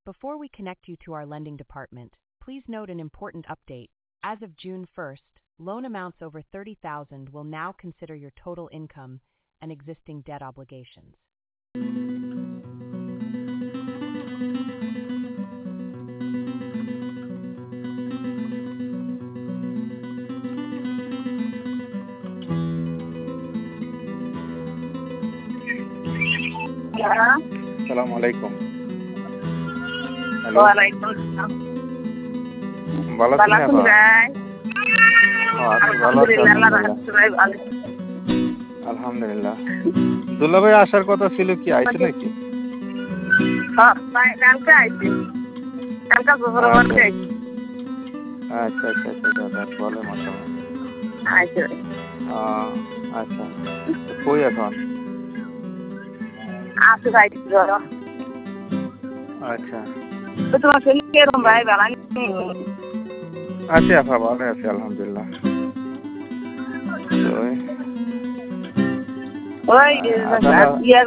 Before we connect you to our lending department, please note an important update. As of June 1st, loan amounts over $30,000 will now consider your total income and existing debt obligations. আসসালামু আলাইকুম। Hello, ওয়ালাইকুম আসসালাম। ভালো ভালো আছেন আছেন আপা? ভাই? আছি, ভালো আছি, আলহামদুলিল্লাহ, আল্লাহর আলহামদুলিল্লাহ। রহমতে ভাই ভালো। আলহামদুলিল্লাহ। দুলা ভাই আসার কথা ছিল, কি আইছে নাকি? হ্যাঁ, ভাই কালকে আইছি। কালকে জোহর মধ্যে আইছি। আচ্ছা আচ্ছা আচ্ছা আচ্ছা, যাক বলে মাশাআল্লাহ। আইছি ভাই। আচ্ছা, তো কই এখন? আছি ভাই জ্বর। আচ্ছা, তো তোমার শরীর কিরকম ভাই? ভালো নেই? আছি আপা, ভালো আছি আলহামদুলিল্লাহ। তো ওই আসলে ইয়া